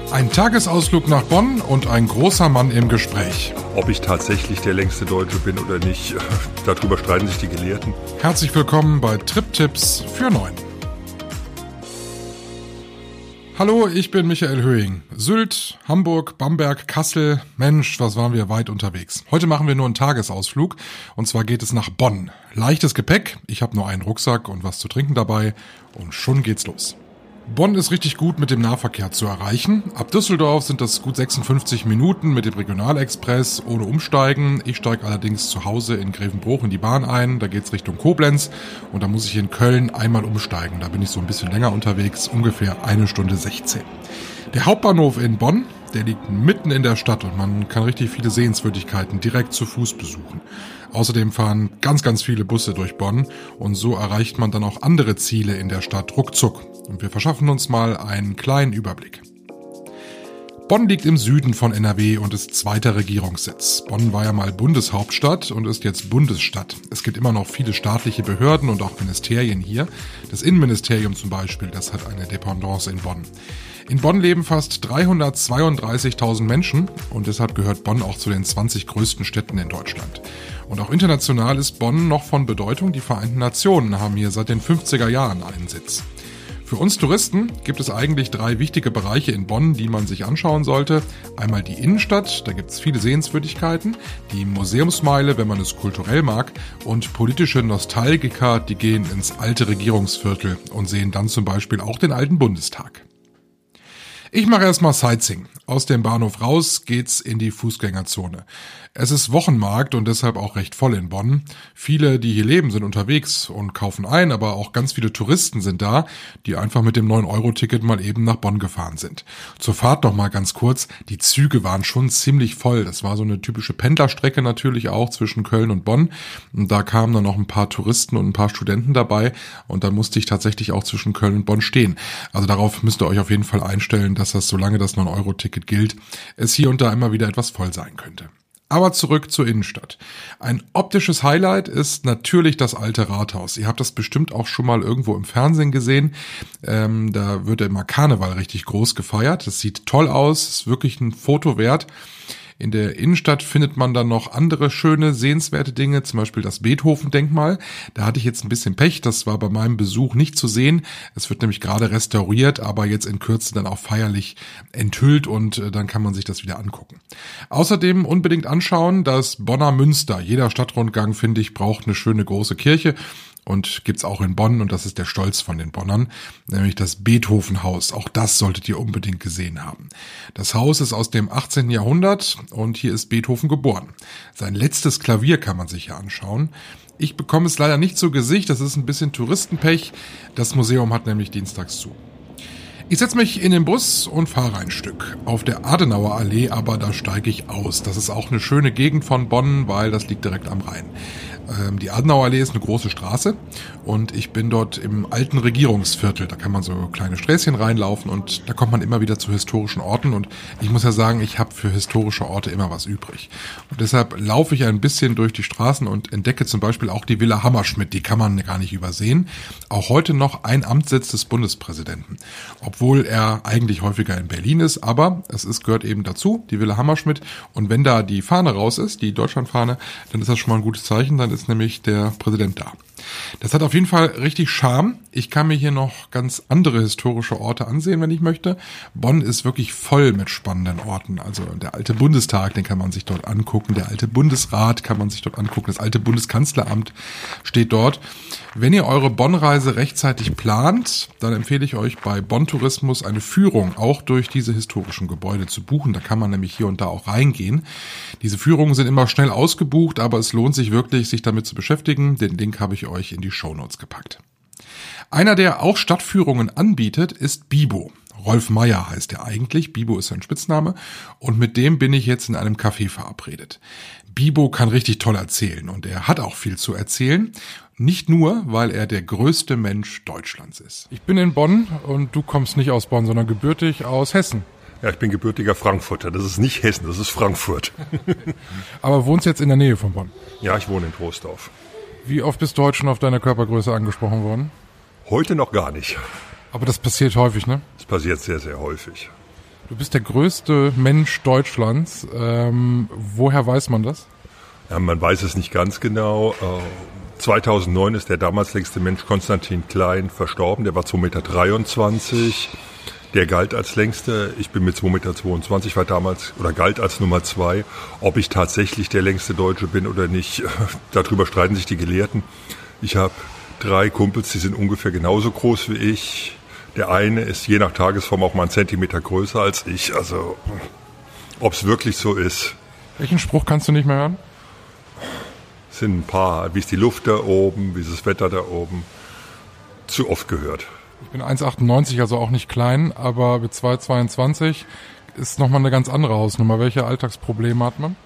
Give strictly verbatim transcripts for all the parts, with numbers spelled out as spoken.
Ein Tagesausflug nach Bonn und ein großer Mann im Gespräch. Ob ich tatsächlich der längste Deutsche bin oder nicht, darüber streiten sich die Gelehrten. Herzlich willkommen bei Trip-Tipps für Neun. Hallo, ich bin Michael Höhing. Sylt, Hamburg, Bamberg, Kassel. Mensch, was waren wir weit unterwegs. Heute machen wir nur einen Tagesausflug und zwar geht es nach Bonn. Leichtes Gepäck, ich habe nur einen Rucksack und was zu trinken dabei und schon geht's los. Bonn ist richtig gut mit dem Nahverkehr zu erreichen. Ab Düsseldorf sind das gut sechsundfünfzig Minuten mit dem Regionalexpress ohne Umsteigen. Ich steige allerdings zu Hause in Grevenbroich in die Bahn ein. Da geht's Richtung Koblenz und da muss ich in Köln einmal umsteigen. Da bin ich so ein bisschen länger unterwegs, ungefähr eine Stunde sechzehn. Der Hauptbahnhof in Bonn, der liegt mitten in der Stadt und man kann richtig viele Sehenswürdigkeiten direkt zu Fuß besuchen. Außerdem fahren ganz, ganz viele Busse durch Bonn und so erreicht man dann auch andere Ziele in der Stadt ruckzuck. Und wir verschaffen uns mal einen kleinen Überblick. Bonn liegt im Süden von N R W und ist zweiter Regierungssitz. Bonn war ja mal Bundeshauptstadt und ist jetzt Bundesstadt. Es gibt immer noch viele staatliche Behörden und auch Ministerien hier. Das Innenministerium zum Beispiel, das hat eine Dependance in Bonn. In Bonn leben fast dreihundertzweiunddreißigtausend Menschen und deshalb gehört Bonn auch zu den zwanzig größten Städten in Deutschland. Und auch international ist Bonn noch von Bedeutung. Die Vereinten Nationen haben hier seit den fünfziger Jahren einen Sitz. Für uns Touristen gibt es eigentlich drei wichtige Bereiche in Bonn, die man sich anschauen sollte. Einmal die Innenstadt, da gibt es viele Sehenswürdigkeiten, die Museumsmeile, wenn man es kulturell mag, und politische Nostalgiker, die gehen ins alte Regierungsviertel und sehen dann zum Beispiel auch den alten Bundestag. Ich mache erstmal Sightseeing. Aus dem Bahnhof raus geht's in die Fußgängerzone. Es ist Wochenmarkt und deshalb auch recht voll in Bonn. Viele, die hier leben, sind unterwegs und kaufen ein, aber auch ganz viele Touristen sind da, die einfach mit dem neun Euro Ticket mal eben nach Bonn gefahren sind. Zur Fahrt noch mal ganz kurz. Die Züge waren schon ziemlich voll. Das war so eine typische Pendlerstrecke natürlich auch zwischen Köln und Bonn. Und da kamen dann noch ein paar Touristen und ein paar Studenten dabei und da musste ich tatsächlich auch zwischen Köln und Bonn stehen. Also darauf müsst ihr euch auf jeden Fall einstellen, dass das, solange das neun Euro Ticket gilt, es hier und da immer wieder etwas voll sein könnte. Aber zurück zur Innenstadt. Ein optisches Highlight ist natürlich das alte Rathaus. Ihr habt das bestimmt auch schon mal irgendwo im Fernsehen gesehen. Ähm, da wird ja immer Karneval richtig groß gefeiert. Das sieht toll aus, ist wirklich ein Foto wert. In der Innenstadt findet man dann noch andere schöne, sehenswerte Dinge, zum Beispiel das Beethoven-Denkmal. Da hatte ich jetzt ein bisschen Pech, das war bei meinem Besuch nicht zu sehen. Es wird nämlich gerade restauriert, aber jetzt in Kürze dann auch feierlich enthüllt und dann kann man sich das wieder angucken. Außerdem unbedingt anschauen, das Bonner Münster. Jeder Stadtrundgang, finde ich, braucht eine schöne große Kirche. Und gibt's auch in Bonn und das ist der Stolz von den Bonnern, nämlich das Beethoven-Haus. Auch das solltet ihr unbedingt gesehen haben. Das Haus ist aus dem achtzehnten Jahrhundert und hier ist Beethoven geboren. Sein letztes Klavier kann man sich hier anschauen. Ich bekomme es leider nicht zu Gesicht, das ist ein bisschen Touristenpech. Das Museum hat nämlich dienstags zu. Ich setze mich in den Bus und fahre ein Stück. Auf der Adenauer Allee, aber da steige ich aus. Das ist auch eine schöne Gegend von Bonn, weil das liegt direkt am Rhein. Ähm, die Adenauer Allee ist eine große Straße und ich bin dort im alten Regierungsviertel. Da kann man so kleine Sträßchen reinlaufen und da kommt man immer wieder zu historischen Orten. Und ich muss ja sagen, ich habe für historische Orte immer was übrig. Und deshalb laufe ich ein bisschen durch die Straßen und entdecke zum Beispiel auch die Villa Hammerschmidt. Die kann man gar nicht übersehen. Auch heute noch ein Amtssitz des Bundespräsidenten. Obwohl er eigentlich häufiger in Berlin ist, aber es ist, gehört eben dazu, die Villa Hammerschmidt. Und wenn da die Fahne raus ist, die Deutschlandfahne, dann ist das schon mal ein gutes Zeichen, dann ist nämlich der Präsident da. Das hat auf jeden Fall richtig Charme. Ich kann mir hier noch ganz andere historische Orte ansehen, wenn ich möchte. Bonn ist wirklich voll mit spannenden Orten. Also der alte Bundestag, den kann man sich dort angucken. Der alte Bundesrat kann man sich dort angucken. Das alte Bundeskanzleramt steht dort. Wenn ihr eure Bonn-Reise rechtzeitig plant, dann empfehle ich euch bei Bonn Tourismus eine Führung auch durch diese historischen Gebäude zu buchen. Da kann man nämlich hier und da auch reingehen. Diese Führungen sind immer schnell ausgebucht, aber es lohnt sich wirklich, sich damit zu beschäftigen. Den Link habe ich euch in die Shownotes gepackt. Einer, der auch Stadtführungen anbietet, ist Bibo. Rolf Meyer heißt er eigentlich. Bibo ist sein Spitzname. Und mit dem bin ich jetzt in einem Café verabredet. Bibo kann richtig toll erzählen und er hat auch viel zu erzählen. Nicht nur, weil er der größte Mensch Deutschlands ist. Ich bin in Bonn und du kommst nicht aus Bonn, sondern gebürtig aus Hessen. Ja, ich bin gebürtiger Frankfurter. Das ist nicht Hessen, das ist Frankfurt. Aber wohnst jetzt in der Nähe von Bonn? Ja, ich wohne in Troisdorf. Wie oft bist du heute schon auf deine Körpergröße angesprochen worden? Heute noch gar nicht. Aber das passiert häufig, ne? Das passiert sehr, sehr häufig. Du bist der größte Mensch Deutschlands. Ähm, woher weiß man das? Ja, man weiß es nicht ganz genau. Äh, zweitausendneun ist der damals längste Mensch Konstantin Klein verstorben. Der war zwei Meter dreiundzwanzig. Der galt als längster. Ich bin mit zwei Meter zweiundzwanzig, war damals oder galt als Nummer zwei. Ob ich tatsächlich der längste Deutsche bin oder nicht, darüber streiten sich die Gelehrten. Ich habe drei Kumpels, die sind ungefähr genauso groß wie ich. Der eine ist je nach Tagesform auch mal einen Zentimeter größer als ich. Also, ob es wirklich so ist. Welchen Spruch kannst du nicht mehr hören? Es sind ein paar. Wie ist die Luft da oben? Wie ist das Wetter da oben? Zu oft gehört. Ich bin eins Komma achtundneunzig, also auch nicht klein, aber mit zwei Komma zweiundzwanzig ist nochmal eine ganz andere Hausnummer. Welche Alltagsprobleme hat man?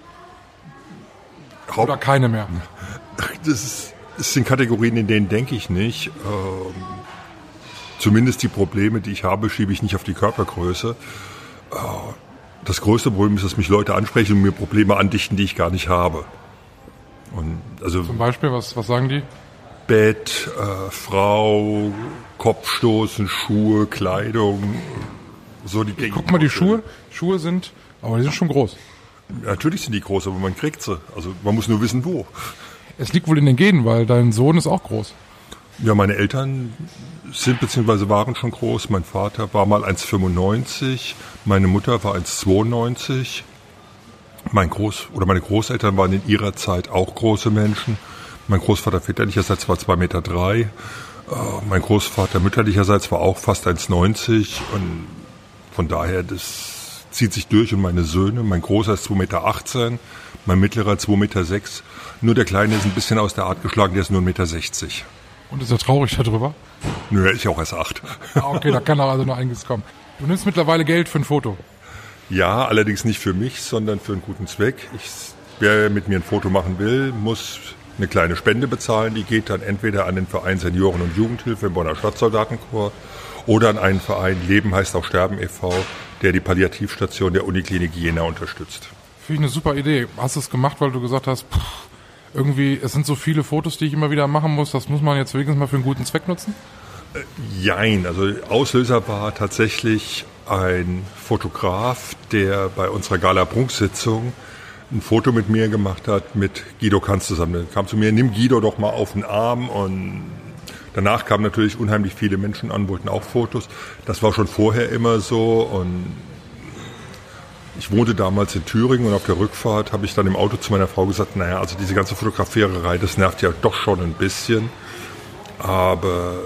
Oder keine mehr? Das, ist, das sind Kategorien, in denen denke ich nicht. Ähm, zumindest die Probleme, die ich habe, schiebe ich nicht auf die Körpergröße. Äh, das größte Problem ist, dass mich Leute ansprechen und mir Probleme andichten, die ich gar nicht habe. Und also zum Beispiel, was, was sagen die? Bett, äh, Frau, Kopfstoßen, Schuhe, Kleidung, so die Dinge. Guck mal, die Schuhe, Schuhe sind, aber die sind schon groß. Natürlich sind die groß, aber man kriegt sie. Also man muss nur wissen, wo. Es liegt wohl in den Genen, weil dein Sohn ist auch groß. Ja, meine Eltern sind bzw. waren schon groß. Mein Vater war mal eins Komma fünfundneunzig, meine Mutter war eins Komma zweiundneunzig. Mein Groß- oder meine Großeltern waren in ihrer Zeit auch große Menschen. Mein Großvater väterlicherseits war zwei Meter drei. Äh, mein Großvater mütterlicherseits war auch fast eins Komma neunzig. Und von daher, das zieht sich durch. Und meine Söhne, mein Großer ist zwei Meter achtzehn, mein Mittlerer zwei Meter sechs. Nur der Kleine ist ein bisschen aus der Art geschlagen, der ist nur eins Meter sechzig. Und ist er traurig darüber? Nö, er ist ja auch erst acht. Ah, okay, da kann also noch einiges kommen. Du nimmst mittlerweile Geld für ein Foto. Ja, allerdings nicht für mich, sondern für einen guten Zweck. Ich, wer mit mir ein Foto machen will, muss eine kleine Spende bezahlen. Die geht dann entweder an den Verein Senioren- und Jugendhilfe im Bonner Stadtsoldatenkorps oder an einen Verein Leben heißt auch Sterben e V, der die Palliativstation der Uniklinik Jena unterstützt. Finde ich eine super Idee. Hast du es gemacht, weil du gesagt hast, pff, irgendwie, es sind so viele Fotos, die ich immer wieder machen muss, das muss man jetzt wenigstens mal für einen guten Zweck nutzen? Äh, jein, also Auslöser war tatsächlich ein Fotograf, der bei unserer Gala-Prunksitzung ein Foto mit mir gemacht hat, mit Guido Kanz zusammen. Der kam zu mir, nimm Guido doch mal auf den Arm, und danach kamen natürlich unheimlich viele Menschen an, wollten auch Fotos. Das war schon vorher immer so, und ich wohnte damals in Thüringen, und auf der Rückfahrt habe ich dann im Auto zu meiner Frau gesagt, naja, also diese ganze Fotografiererei, das nervt ja doch schon ein bisschen, aber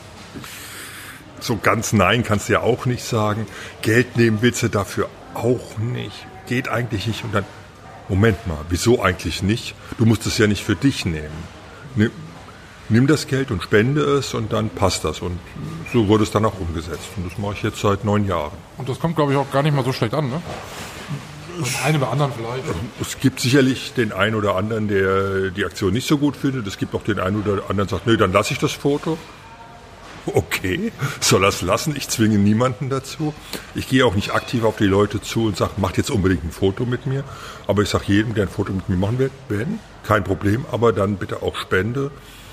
so ganz nein kannst du ja auch nicht sagen. Geld nehmen willst du dafür auch nicht. Geht eigentlich nicht. Und dann, Moment mal, wieso eigentlich nicht? Du musst es ja nicht für dich nehmen. Nimm, nimm das Geld und spende es, und dann passt das. Und so wurde es dann auch umgesetzt. Und das mache ich jetzt seit neun Jahren. Und das kommt, glaube ich, auch gar nicht mal so schlecht an, ne? Den einen oder anderen vielleicht. Es gibt sicherlich den einen oder anderen, der die Aktion nicht so gut findet. Es gibt auch den einen oder anderen, der sagt, nö, dann lasse ich das Foto. Okay, soll das lassen. Ich zwinge niemanden dazu. Ich gehe auch nicht aktiv auf die Leute zu und sage, macht jetzt unbedingt ein Foto mit mir. Aber ich sage jedem, der ein Foto mit mir machen will, wenn, kein Problem, aber dann bitte auch Spende.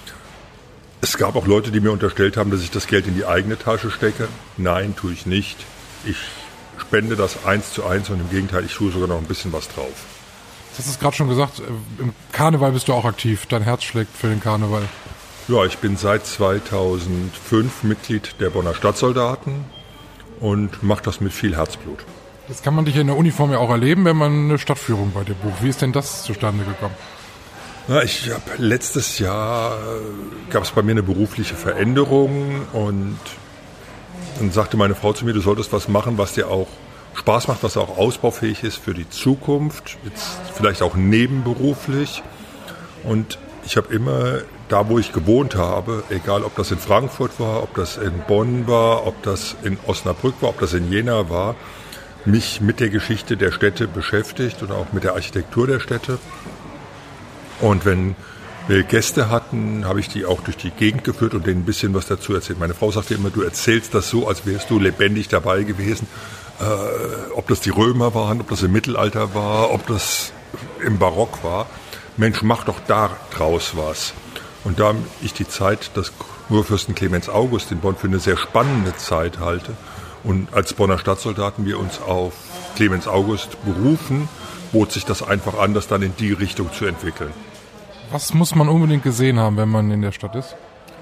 Es gab auch Leute, die mir unterstellt haben, dass ich das Geld in die eigene Tasche stecke. Nein, tue ich nicht. Ich spende das eins zu eins, und im Gegenteil, ich tue sogar noch ein bisschen was drauf. Du hast es gerade schon gesagt, im Karneval bist du auch aktiv. Dein Herz schlägt für den Karneval. Ja, ich bin seit zweitausendfünf Mitglied der Bonner Stadtsoldaten und mache das mit viel Herzblut. Jetzt kann man dich in der Uniform ja auch erleben, wenn man eine Stadtführung bei dir bucht. Wie ist denn das zustande gekommen? Ja, ich habe letztes Jahr gab es bei mir eine berufliche Veränderung, und dann sagte meine Frau zu mir, du solltest was machen, was dir auch Spaß macht, was auch ausbaufähig ist für die Zukunft, jetzt vielleicht auch nebenberuflich. Und ich habe immer da, wo ich gewohnt habe, egal ob das in Frankfurt war, ob das in Bonn war, ob das in Osnabrück war, ob das in Jena war, mich mit der Geschichte der Städte beschäftigt und auch mit der Architektur der Städte. Und wenn wir Gäste hatten, habe ich die auch durch die Gegend geführt und denen ein bisschen was dazu erzählt. Meine Frau sagte immer, du erzählst das so, als wärst du lebendig dabei gewesen. Äh, ob das die Römer waren, ob das im Mittelalter war, ob das im Barock war. Mensch, mach doch da draus was. Und da ich die Zeit des Kurfürsten Clemens August in Bonn für eine sehr spannende Zeit halte Und als Bonner Stadtsoldaten wir uns auf Clemens August berufen, bot sich das einfach an, das dann in die Richtung zu entwickeln. Was muss man unbedingt gesehen haben, wenn man in der Stadt ist?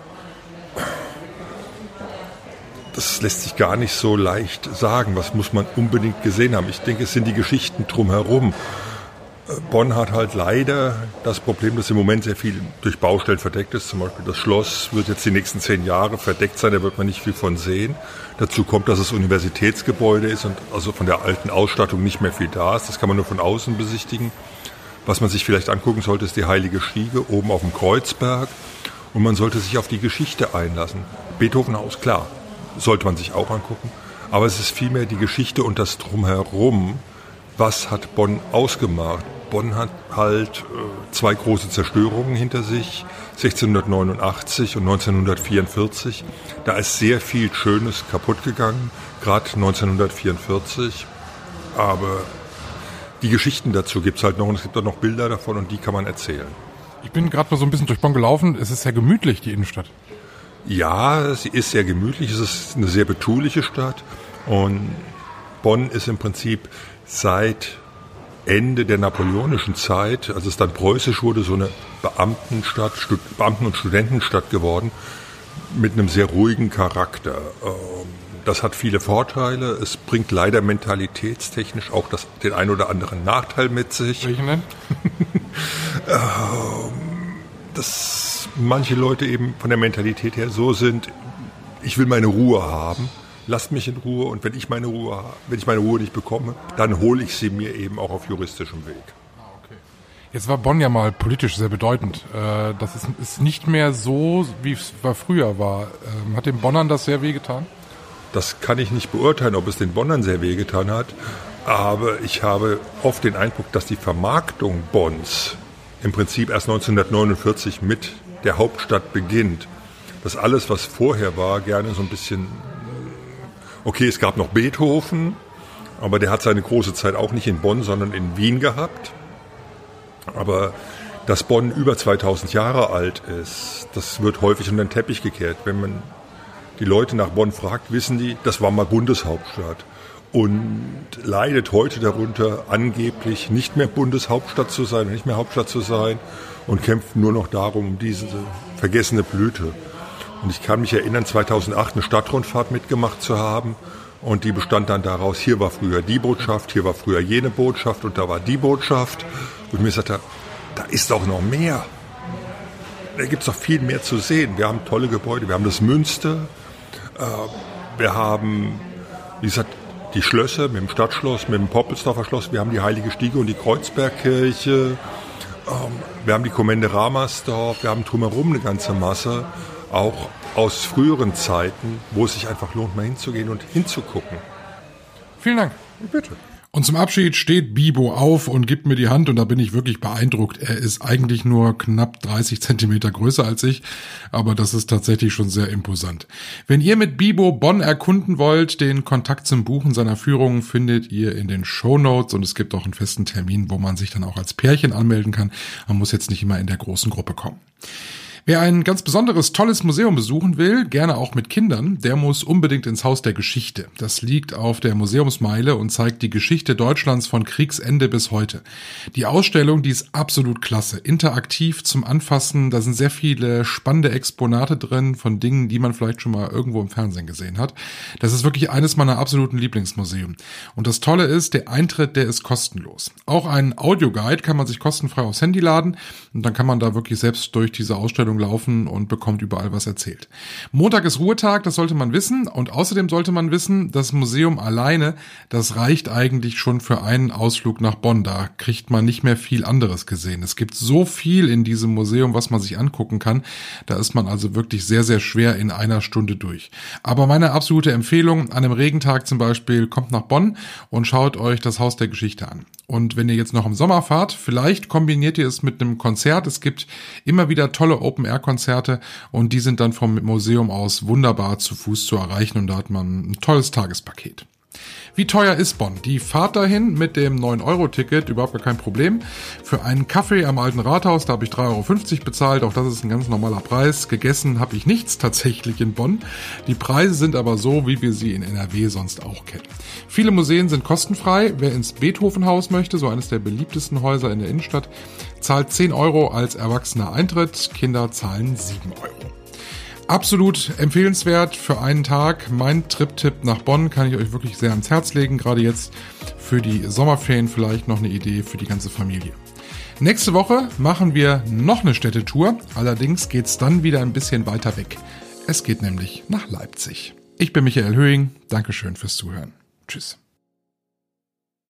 Das lässt sich gar nicht so leicht sagen. Was muss man unbedingt gesehen haben? Ich denke, es sind die Geschichten drumherum. Bonn hat halt leider das Problem, dass im Moment sehr viel durch Baustellen verdeckt ist. Zum Beispiel das Schloss wird jetzt die nächsten zehn Jahre verdeckt sein, da wird man nicht viel von sehen. Dazu kommt, dass es Universitätsgebäude ist und also von der alten Ausstattung nicht mehr viel da ist. Das kann man nur von außen besichtigen. Was man sich vielleicht angucken sollte, ist die Heilige Stiege oben auf dem Kreuzberg. Und man sollte sich auf die Geschichte einlassen. Beethovenhaus, klar, sollte man sich auch angucken. Aber es ist vielmehr die Geschichte und das Drumherum. Was hat Bonn ausgemacht? Bonn hat halt äh, zwei große Zerstörungen hinter sich, sechzehnhundertneunundachtzig und neunzehnhundertvierundvierzig. Da ist sehr viel Schönes kaputt gegangen, gerade neunzehnhundertvierundvierzig. Aber die Geschichten dazu gibt es halt noch und es gibt auch noch Bilder davon und die kann man erzählen. Ich bin gerade mal so ein bisschen durch Bonn gelaufen. Es ist sehr gemütlich, die Innenstadt. Ja, sie ist sehr gemütlich. Es ist eine sehr betuliche Stadt und Bonn ist im Prinzip seit Ende der napoleonischen Zeit, als es dann preußisch wurde, so eine Beamtenstadt, Beamten- und Studentenstadt geworden, mit einem sehr ruhigen Charakter. Das hat viele Vorteile. Es bringt leider mentalitätstechnisch auch das, den ein oder anderen Nachteil mit sich. Welchen denn? Dass manche Leute eben von der Mentalität her so sind, ich will meine Ruhe haben. Lasst mich in Ruhe und wenn ich meine Ruhe, wenn ich meine Ruhe nicht bekomme, dann hole ich sie mir eben auch auf juristischem Weg. Okay. Jetzt war Bonn ja mal politisch sehr bedeutend. Das ist, ist nicht mehr so, wie es früher war. Hat den Bonnern das sehr wehgetan? Das kann ich nicht beurteilen, ob es den Bonnern sehr wehgetan hat. Aber ich habe oft den Eindruck, dass die Vermarktung Bonns im Prinzip erst neunzehnhundertneunundvierzig mit der Hauptstadt beginnt. Dass alles, was vorher war, gerne so ein bisschen... Okay, es gab noch Beethoven, aber der hat seine große Zeit auch nicht in Bonn, sondern in Wien gehabt. Aber dass Bonn über zweitausend Jahre alt ist, das wird häufig unter den Teppich gekehrt. Wenn man die Leute nach Bonn fragt, wissen die, das war mal Bundeshauptstadt. Und leidet heute darunter, angeblich nicht mehr Bundeshauptstadt zu sein, nicht mehr Hauptstadt zu sein und kämpft nur noch darum, um diese vergessene Blüte. Und ich kann mich erinnern, zweitausendacht eine Stadtrundfahrt mitgemacht zu haben und die bestand dann daraus, hier war früher die Botschaft, hier war früher jene Botschaft und da war die Botschaft. Und mir sagte, da ist doch noch mehr. Da gibt es doch viel mehr zu sehen. Wir haben tolle Gebäude, wir haben das Münster, äh, wir haben, wie gesagt, die Schlösser mit dem Stadtschloss, mit dem Poppelsdorfer Schloss, wir haben die Heilige Stiege und die Kreuzbergkirche, ähm, wir haben die Kommende Ramersdorf, wir haben drumherum eine ganze Masse. Auch aus früheren Zeiten, wo es sich einfach lohnt, mal hinzugehen und hinzugucken. Vielen Dank. Bitte. Und zum Abschied steht Bibo auf und gibt mir die Hand und da bin ich wirklich beeindruckt. Er ist eigentlich nur knapp dreißig Zentimeter größer als ich, aber das ist tatsächlich schon sehr imposant. Wenn ihr mit Bibo Bonn erkunden wollt, den Kontakt zum Buchen seiner Führungen findet ihr in den Shownotes und es gibt auch einen festen Termin, wo man sich dann auch als Pärchen anmelden kann. Man muss jetzt nicht immer in der großen Gruppe kommen. Wer ein ganz besonderes, tolles Museum besuchen will, gerne auch mit Kindern, der muss unbedingt ins Haus der Geschichte. Das liegt auf der Museumsmeile und zeigt die Geschichte Deutschlands von Kriegsende bis heute. Die Ausstellung, die ist absolut klasse, interaktiv zum Anfassen, da sind sehr viele spannende Exponate drin von Dingen, die man vielleicht schon mal irgendwo im Fernsehen gesehen hat. Das ist wirklich eines meiner absoluten Lieblingsmuseen. Und das Tolle ist, der Eintritt, der ist kostenlos. Auch einen Audioguide kann man sich kostenfrei aufs Handy laden und dann kann man da wirklich selbst durch diese Ausstellung laufen und bekommt überall was erzählt. Montag ist Ruhetag, das sollte man wissen und außerdem sollte man wissen, das Museum alleine, das reicht eigentlich schon für einen Ausflug nach Bonn. Da kriegt man nicht mehr viel anderes gesehen. Es gibt so viel in diesem Museum, was man sich angucken kann. Da ist man also wirklich sehr, sehr schwer in einer Stunde durch. Aber meine absolute Empfehlung, an einem Regentag zum Beispiel, kommt nach Bonn und schaut euch das Haus der Geschichte an. Und wenn ihr jetzt noch im Sommer fahrt, vielleicht kombiniert ihr es mit einem Konzert. Es gibt immer wieder tolle Open-Air-Konzerte und die sind dann vom Museum aus wunderbar zu Fuß zu erreichen und da hat man ein tolles Tagespaket. Wie teuer ist Bonn? Die Fahrt dahin mit dem neun Euro Ticket, überhaupt gar kein Problem. Für einen Kaffee am Alten Rathaus, da habe ich drei Euro fünfzig bezahlt, auch das ist ein ganz normaler Preis. Gegessen habe ich nichts tatsächlich in Bonn. Die Preise sind aber so, wie wir sie in N R W sonst auch kennen. Viele Museen sind kostenfrei. Wer ins Beethovenhaus möchte, so eines der beliebtesten Häuser in der Innenstadt, zahlt zehn Euro als erwachsener Eintritt. Kinder zahlen sieben Euro. Absolut empfehlenswert für einen Tag. Mein Trip-Tipp nach Bonn kann ich euch wirklich sehr ans Herz legen. Gerade jetzt für die Sommerferien vielleicht noch eine Idee für die ganze Familie. Nächste Woche machen wir noch eine Städtetour. Allerdings geht's dann wieder ein bisschen weiter weg. Es geht nämlich nach Leipzig. Ich bin Michael Höhing. Dankeschön fürs Zuhören. Tschüss.